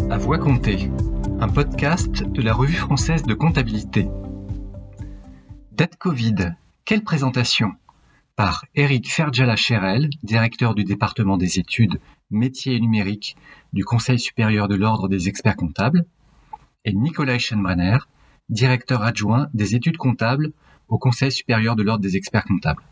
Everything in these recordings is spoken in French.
À voix comptée, un podcast de la Revue française de comptabilité. Dette Covid, quelle présentation ? Par Éric Ferjala-Cherel, directeur du département des études métiers et numériques du Conseil supérieur de l'Ordre des experts comptables, et Nicolas Eschenbrenner, directeur adjoint des études comptables au Conseil supérieur de l'Ordre des experts comptables.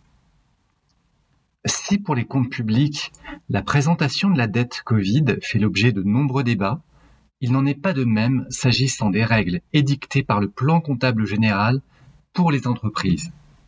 Si pour les comptes publics, la présentation de la dette Covid fait l'objet de nombreux débats, il n'en est pas de même s'agissant des règles édictées par le plan comptable général pour les entreprises.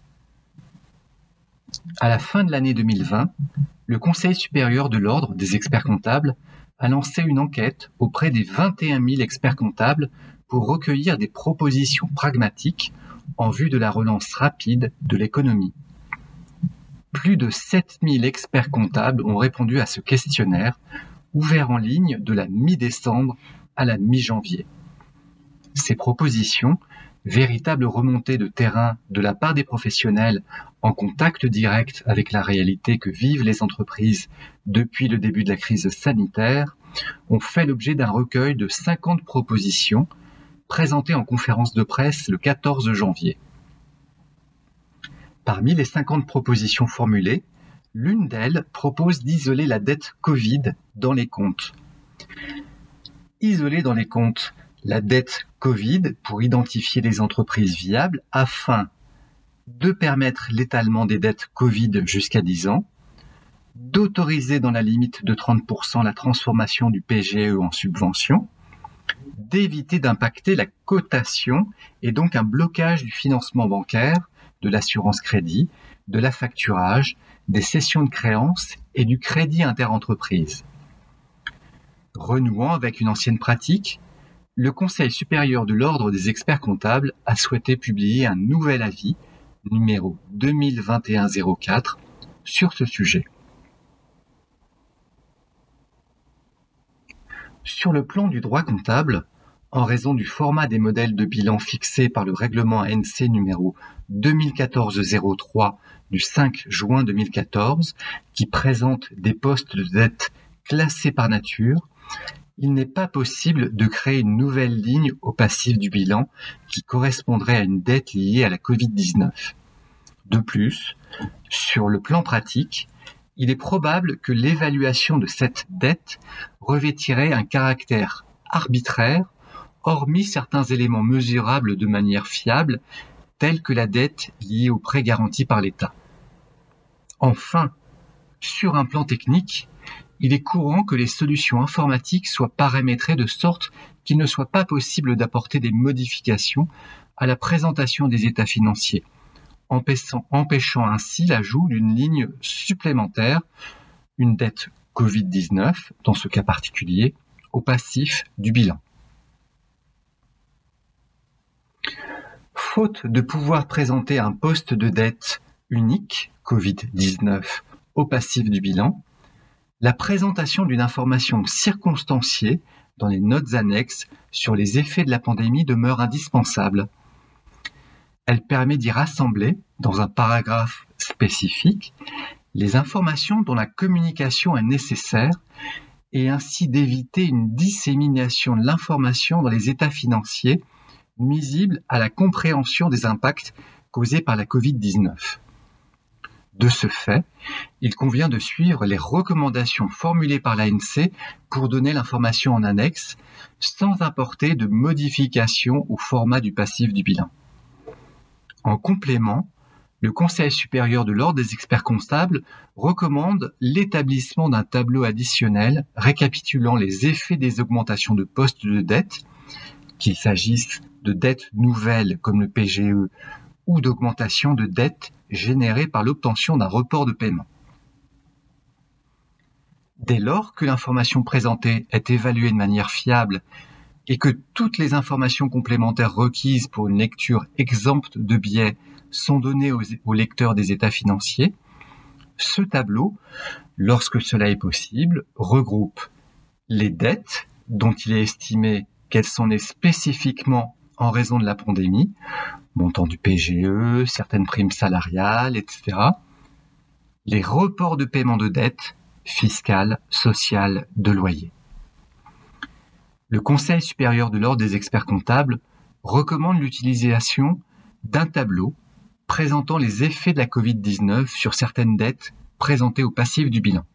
À la fin de l'année 2020, le Conseil supérieur de l'Ordre des experts comptables a lancé une enquête auprès des 21 000 experts comptables pour recueillir des propositions pragmatiques en vue de la relance rapide de l'économie. Plus de 7 000 experts comptables ont répondu à ce questionnaire, ouvert en ligne de la mi-décembre à la mi-janvier. Ces propositions, véritables remontées de terrain de la part des professionnels en contact direct avec la réalité que vivent les entreprises depuis le début de la crise sanitaire, ont fait l'objet d'un recueil de 50 propositions présentées en conférence de presse le 14 janvier. Parmi les 50 propositions formulées, l'une d'elles propose d'isoler la dette Covid dans les comptes. Isoler dans les comptes la dette Covid pour identifier les entreprises viables afin de permettre l'étalement des dettes Covid jusqu'à 10 ans, d'autoriser dans la limite de 30% la transformation du PGE en subvention, d'éviter d'impacter la cotation et donc un blocage du financement bancaire, de l'assurance crédit, de l'affacturage, des cessions de créances et du crédit interentreprise. Renouant avec une ancienne pratique, le Conseil supérieur de l'Ordre des experts comptables a souhaité publier un nouvel avis, numéro 2021-04, sur ce sujet. Sur le plan du droit comptable, en raison du format des modèles de bilan fixé par le règlement ANC numéro 2014-03 du 5 juin 2014, qui présente des postes de dette classés par nature, il n'est pas possible de créer une nouvelle ligne au passif du bilan qui correspondrait à une dette liée à la Covid-19. De plus, sur le plan pratique, il est probable que l'évaluation de cette dette revêtirait un caractère arbitraire, hormis certains éléments mesurables de manière fiable, tels que la dette liée aux prêts garantis par l'État. Enfin, sur un plan technique, il est courant que les solutions informatiques soient paramétrées de sorte qu'il ne soit pas possible d'apporter des modifications à la présentation des états financiers, empêchant ainsi l'ajout d'une ligne supplémentaire, une dette Covid-19, dans ce cas particulier, au passif du bilan. Faute de pouvoir présenter un poste de dette unique, Covid-19, au passif du bilan, la présentation d'une information circonstanciée dans les notes annexes sur les effets de la pandémie demeure indispensable. Elle permet d'y rassembler, dans un paragraphe spécifique, les informations dont la communication est nécessaire et ainsi d'éviter une dissémination de l'information dans les états financiers nuisible à la compréhension des impacts causés par la Covid-19. De ce fait, il convient de suivre les recommandations formulées par l'ANC pour donner l'information en annexe, sans apporter de modification au format du passif du bilan. En complément, le Conseil supérieur de l'Ordre des experts comptables recommande l'établissement d'un tableau additionnel récapitulant les effets des augmentations de postes de dette, qu'il s'agisse de dettes nouvelles comme le PGE ou d'augmentation de dettes générées par l'obtention d'un report de paiement. Dès lors que l'information présentée est évaluée de manière fiable et que toutes les informations complémentaires requises pour une lecture exempte de biais sont données aux lecteurs des états financiers, ce tableau, lorsque cela est possible, regroupe les dettes dont il est estimé qu'elles sont nées spécifiquement en raison de la pandémie, montant du PGE, certaines primes salariales, etc., les reports de paiement de dettes fiscales, sociales, de loyer. Le Conseil supérieur de l'Ordre des experts comptables recommande l'utilisation d'un tableau présentant les effets de la Covid-19 sur certaines dettes présentées au passif du bilan.